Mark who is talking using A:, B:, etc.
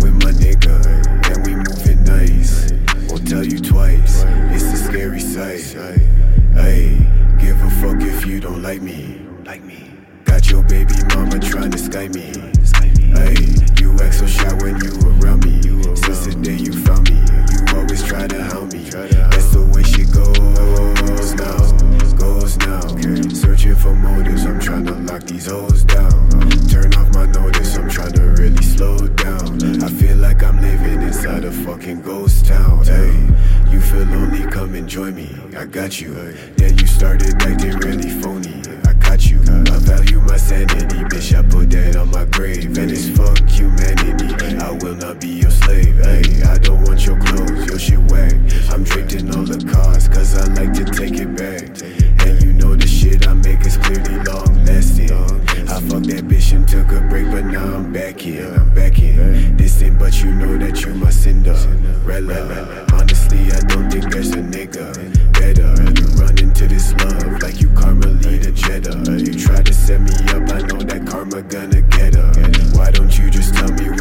A: with my nigga, and we moving nice. Won't tell you twice, it's a scary sight. Hey, give a fuck if you don't like me. Got your baby mama tryna Skype me. Hey, you act so shy when you around me. Since the day you found me, you always try to hound me. That's the way she goes now. Searching for motives, I'm tryna lock these hoes down. Turn off my notice, I'm tryna really slow down. I feel like I'm living inside a fucking ghost town. Hey, you feel lonely, come and join me. I got you. Then you started acting really phony. I caught you. I value my sanity, bitch. I put that on my grave, and it's fuck humanity. I will not be your slave. Hey, I don't want your clothes, your shit whack. I'm draped in all the cars, cause I like to take it back. And you know the shit I make is clearly long lasting. I fucked that bitch and took a break, but now I'm back in. Distant, but you know that you my Cinderella. Honestly, I don't think there's a nigga better. You run into this love like you Carmelita Jetta. You try to set me up, I know that karma gonna get her. Why don't you just tell me